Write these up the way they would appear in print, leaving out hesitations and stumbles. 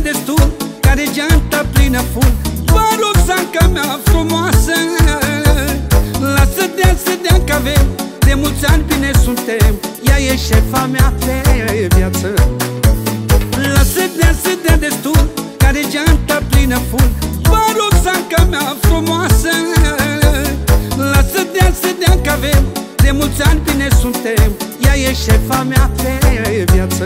destul, care geanta plină full. Vă rog, zanca mea frumoasă, lasă să dea că avem de mulți ani bine suntem. Ea e șefa mea pe viață. Lasă să dea destul, care geanta plină full. Vă rog, zanca mea frumoasă, lasă să dea că avem de mulți ani bine suntem. Ea e șefa mea pe viață.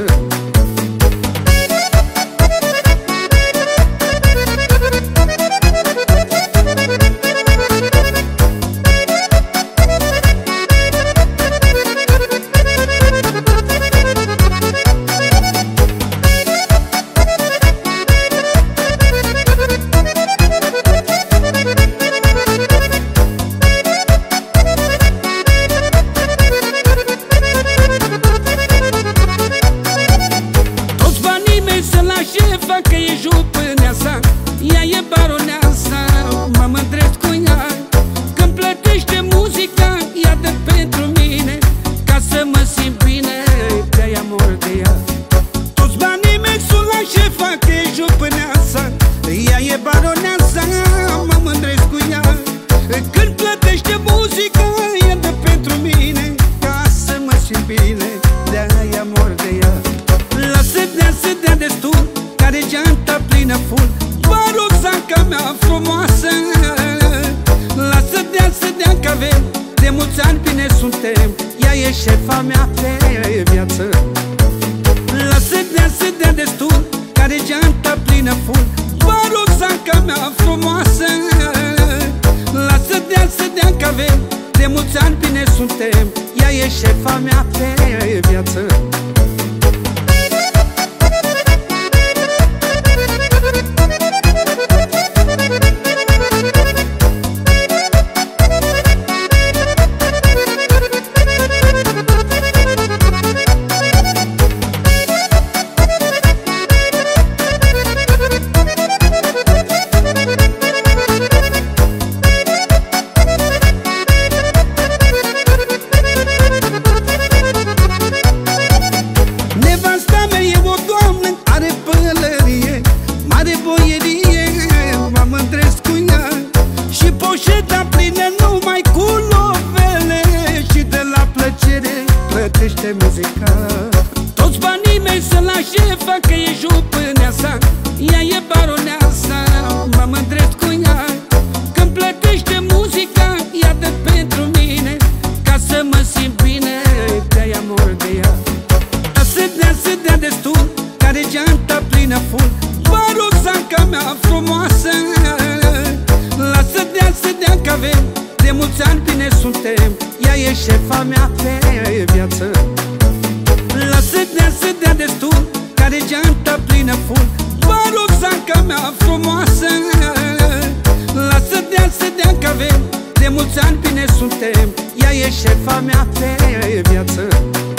Șefa că e jupâneasa, ea e baroneasa, mă mândresc cu ea. Când plătește muzica, ea dă pentru mine, ca să mă simt bine, de-aia mor de ea. Toți banii mei sunt la șefa că e jupâneasa, ea e baroneasa, mă mândresc cu ea. Când plătește muzica, ea dă pentru mine, ca să mă simt bine, de-aia mor de ea. Lasă să dea destul, care geanta plină full. Vă rog, zanca mea frumoasă, lasă să dea că avem de mulți ani bine suntem. Ea e șefa mea pe viață. Lasă să dea destul, care geanta plină full. Vă rog, zanca mea frumoasă, lasă să dea că avem de mulți ani bine suntem. Ea e șefa mea pe viață. Poșeta plină numai cu lovele, și de la plăcere plătește muzica. Toți banii mei sunt la șefa că e jupâneasa, ea e baroneasa, mă mândresc cu ea. Când plătește muzica, ea dă pentru mine, ca să mă simt bine, de-aia mor de ea. Să dea destul, care geanta plină full. Vă rog, zanca mea frumoasă, lasă să dea că avem de mulți ani bine suntem. Ea e șefa mea pe viață. Lasă să dea destul, care geanta plină full. Vă rog, zanca mea frumoasă, lasă să dea că avem de mulți ani bine suntem. Ea e șefa mea pe viață.